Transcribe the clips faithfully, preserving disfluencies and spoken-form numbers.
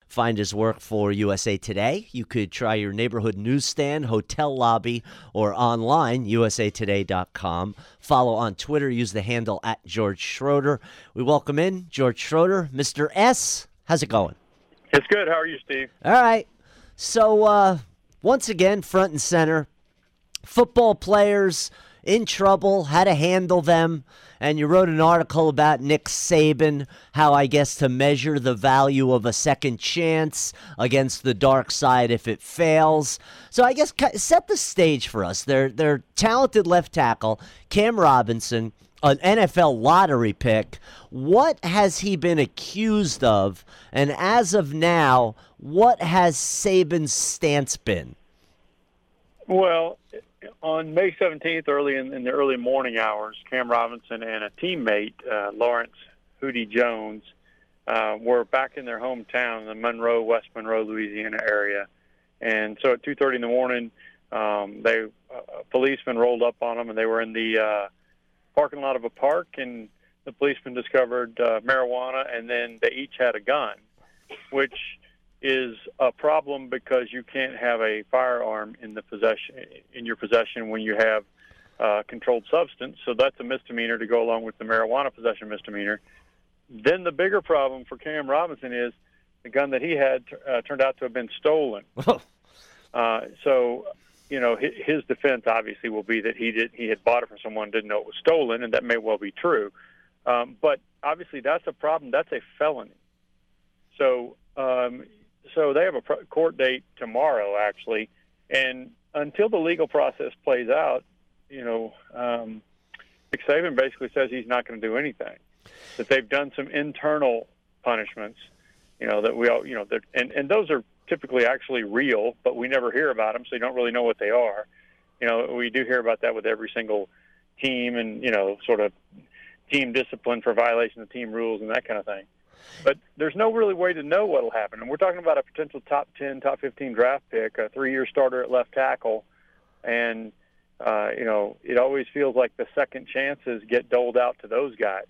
find his work for U S A Today. You could try your neighborhood newsstand, hotel lobby, or online, U S A today dot com. Follow on Twitter. Use the handle at George Schroeder. We welcome in George Schroeder. Mister S, how's it going? It's good. How are you, Steve? All right. So, uh, once again, front and center, football players in trouble, how to handle them. And you wrote an article about Nick Saban, how I guess to measure the value of a second chance against the dark side if it fails. So I guess set the stage for us. Their their talented left tackle, Cam Robinson, an N F L lottery pick. What has he been accused of? And as of now, what has Saban's stance been? Well, on May seventeenth, early in, in the early morning hours, Cam Robinson and a teammate, uh, Lawrence Hootie Jones, uh, were back in their hometown, the Monroe, West Monroe, Louisiana area. And so at two thirty in the morning, um, they uh, policemen rolled up on them, and they were in the uh, parking lot of a park, and the policemen discovered uh, marijuana, and then they each had a gun, which is a problem because you can't have a firearm in the possession in your possession when you have uh, controlled substance. So that's a misdemeanor to go along with the marijuana possession misdemeanor. Then the bigger problem for Cam Robinson is the gun that he had uh, turned out to have been stolen. uh, so, you know, his, his defense obviously will be that he did he had bought it from someone, didn't know it was stolen, and that may well be true. Um, but obviously that's a problem. That's a felony. So. Um, So they have a court date tomorrow, actually, and until the legal process plays out, you know, um, Nick Saban basically says he's not going to do anything. That they've done some internal punishments, you know, that we all, you know, that and and those are typically actually real, but we never hear about them, so you don't really know what they are. You know, we do hear about that with every single team, and you know, sort of team discipline for violation of team rules and that kind of thing. But there's no really way to know what will happen. And we're talking about a potential top ten, top fifteen draft pick, a three-year starter at left tackle. And, uh, you know, it always feels like the second chances get doled out to those guys.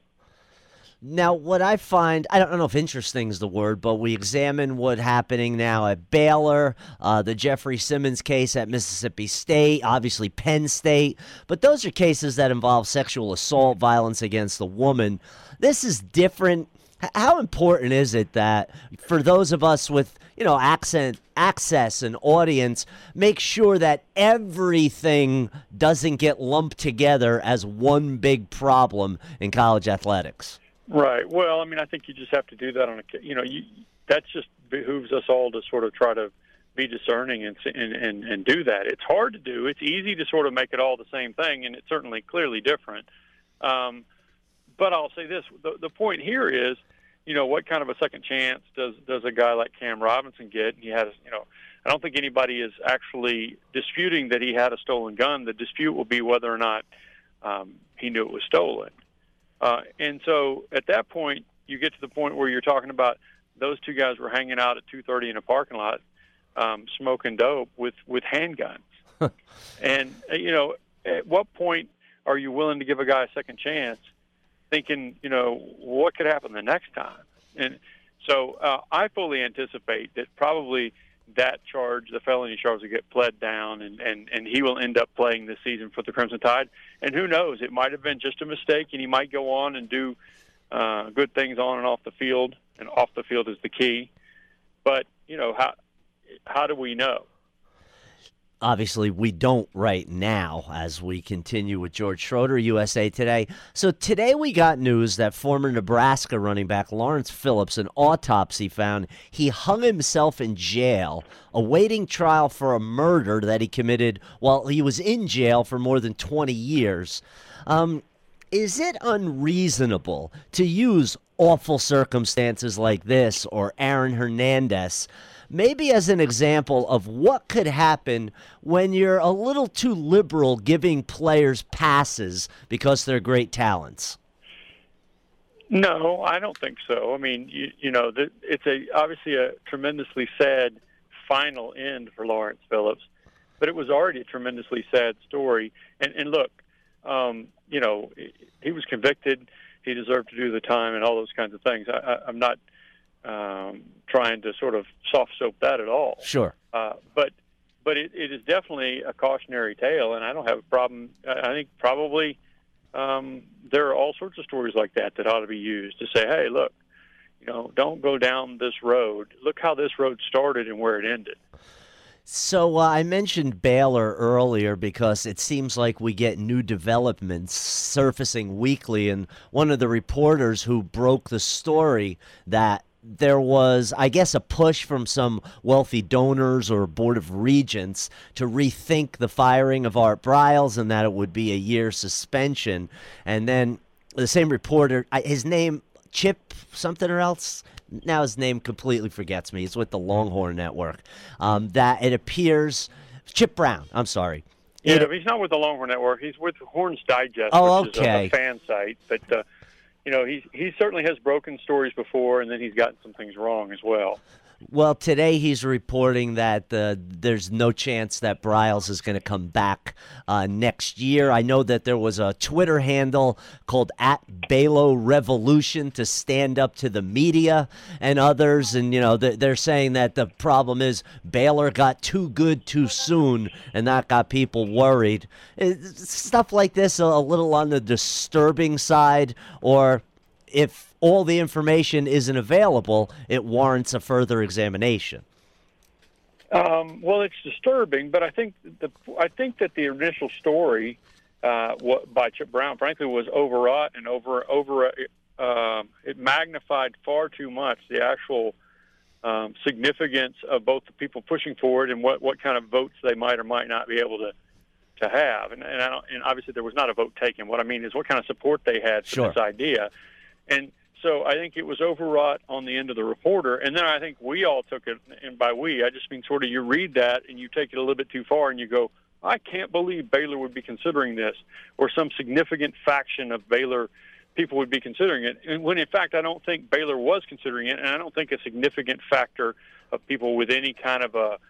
Now, what I find, I don't know if interesting is the word, but we examine what's happening now at Baylor, uh, the Jeffrey Simmons case at Mississippi State, obviously Penn State. But those are cases that involve sexual assault, violence against a woman. This is different. How important is it that for those of us with, you know, accent, access and audience, make sure that everything doesn't get lumped together as one big problem in college athletics? Right. Well, I mean, I think you just have to do that on a, you know, you, that just behooves us all to sort of try to be discerning and, and, and, and do that. It's hard to do. It's easy to sort of make it all the same thing, and it's certainly clearly different. Um, But I'll say this, the, the point here is, you know, what kind of a second chance does, does a guy like Cam Robinson get? He has, you know, I don't think anybody is actually disputing that he had a stolen gun. The dispute will be whether or not um, he knew it was stolen. Uh, and so at that point, you get to the point where you're talking about those two guys were hanging out at two thirty in a parking lot, um, smoking dope with, with handguns. And, you know, at what point are you willing to give a guy a second chance, thinking, you know, what could happen the next time? And so uh, I fully anticipate that probably that charge, the felony charge, will get pled down, and, and, and he will end up playing this season for the Crimson Tide. And who knows, it might have been just a mistake, and he might go on and do uh, good things on and off the field, and off the field is the key. But, you know, how how do we know? Obviously, we don't right now as we continue with George Schroeder, U S A Today. So today we got news that former Nebraska running back Lawrence Phillips, an autopsy found he hung himself in jail, awaiting trial for a murder that he committed while he was in jail for more than twenty years. Um, is it unreasonable to use awful circumstances like this or Aaron Hernandez maybe as an example of what could happen when you're a little too liberal giving players passes because they're great talents? No, I don't think so. I mean, you, you know, it's a obviously a tremendously sad final end for Lawrence Phillips, but it was already a tremendously sad story. And, and look, um, you know, he was convicted. He deserved to do the time and all those kinds of things. I, I, I'm not um, trying to sort of soft soap that at all. Sure. Uh, but but it, it is definitely a cautionary tale, and I don't have a problem. I think probably um, there are all sorts of stories like that that ought to be used to say, hey, look, you know, don't go down this road. Look how this road started and where it ended. So uh, I mentioned Baylor earlier because it seems like we get new developments surfacing weekly, and one of the reporters who broke the story that there was, I guess, a push from some wealthy donors or board of regents to rethink the firing of Art Briles and that it would be a year suspension. And then the same reporter, I, his name, Chip something or else, now his name completely forgets me. He's with the Longhorn Network. Um, that it appears, Chip Brown, I'm sorry. Yeah, It, but he's not with the Longhorn Network. He's with Horns Digest, Oh, which okay. is a, a fan site. But, uh, you know, he, he certainly has broken stories before, and then he's gotten some things wrong as well. Well, today he's reporting that uh, there's no chance that Briles is going to come back uh, next year. I know that there was a Twitter handle called at Balo Revolution to stand up to the media and others. And, you know, they're saying that the problem is Baylor got too good too soon, and that got people worried. It's stuff like this a little on the disturbing side, or if all the information isn't available, it warrants a further examination. Um, well, it's disturbing, but I think the I think that the initial story uh, what, by Chip Brown, frankly, was overwrought and over over uh, it magnified far too much the actual um, significance of both the people pushing forward and what, what kind of votes they might or might not be able to to have. And and, I don't, and obviously there was not a vote taken. What I mean is what kind of support they had for Sure. this idea. And so I think it was overwrought on the end of the reporter, and then I think we all took it, and by we, I just mean sort of you read that and you take it a little bit too far and you go, I can't believe Baylor would be considering this, or some significant faction of Baylor people would be considering it, and when in fact I don't think Baylor was considering it, and I don't think a significant factor of people with any kind of a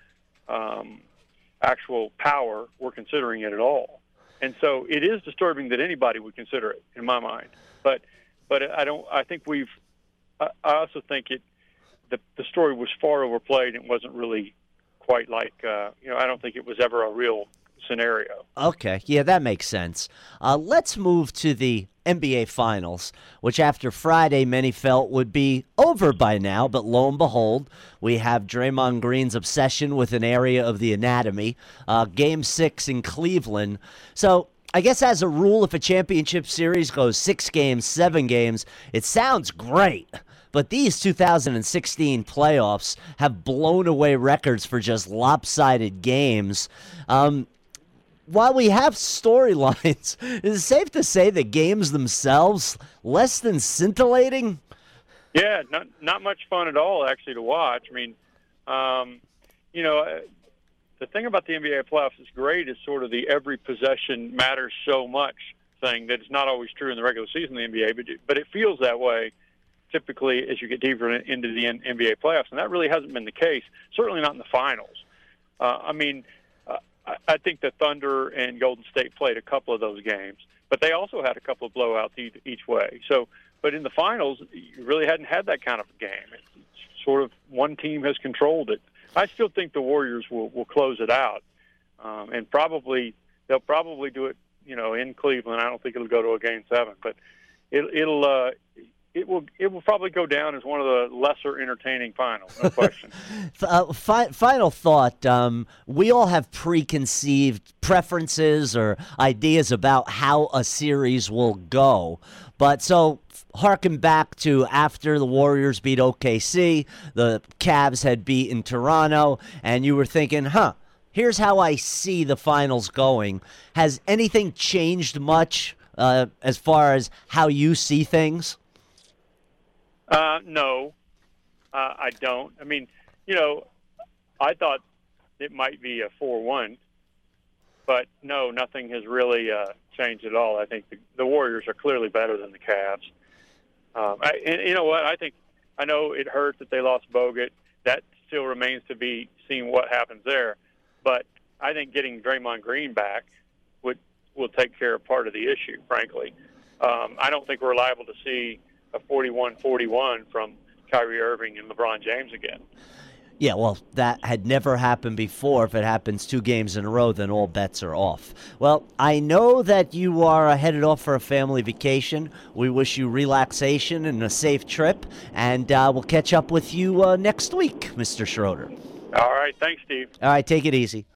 um, actual power were considering it at all. And so it is disturbing that anybody would consider it, in my mind. But But I don't. I think we've. I also think it. The the story was far overplayed and wasn't really quite like. Uh, you know, I don't think it was ever a real scenario. Okay, yeah, that makes sense. Uh, let's move to the N B A Finals, which after Friday many felt would be over by now, but lo and behold, we have Draymond Green's obsession with an area of the anatomy. Uh, game six in Cleveland. So I guess as a rule, if a championship series goes six games, seven games, it sounds great. But these two thousand sixteen playoffs have blown away records for just lopsided games. Um, while we have storylines, is it safe to say the games themselves less than scintillating? Yeah, not not much fun at all, actually, to watch. I mean, um, you know, the thing about the N B A playoffs that's great is sort of the every possession matters so much thing that is not always true in the regular season of the N B A, but it, but it feels that way typically as you get deeper into the N B A playoffs, and that really hasn't been the case, certainly not in the finals. Uh, I mean, uh, I think the Thunder and Golden State played a couple of those games, but they also had a couple of blowouts each way. So, but in the finals, you really hadn't had that kind of a game. It's sort of one team has controlled it. I still think the Warriors will, will close it out, um, and probably they'll probably do it, you know, in Cleveland. I don't think it'll go to a game seven, but it, it'll uh, it will it will probably go down as one of the lesser entertaining finals, no question. uh, fi- final thought: um, we all have preconceived preferences or ideas about how a series will go, but so. Harken back to after the Warriors beat O K C, the Cavs had beaten Toronto, and you were thinking, huh, here's how I see the finals going. Has anything changed much uh, as far as how you see things? Uh, no, uh, I don't. I mean, you know, I thought it might be a four one, but no, nothing has really uh, changed at all. I think the, the Warriors are clearly better than the Cavs. Um, I, and you know what? I think I know it hurt that they lost Bogut. That still remains to be seen what happens there. But I think getting Draymond Green back would will take care of part of the issue. Frankly, um, I don't think we're liable to see a forty-one forty-one from Kyrie Irving and LeBron James again. Yeah, well, that had never happened before. If it happens two games in a row, then all bets are off. Well, I know that you are headed off for a family vacation. We wish you relaxation and a safe trip, and uh, we'll catch up with you uh, next week, Mister Schroeder. All right. Thanks, Steve. All right, take it easy.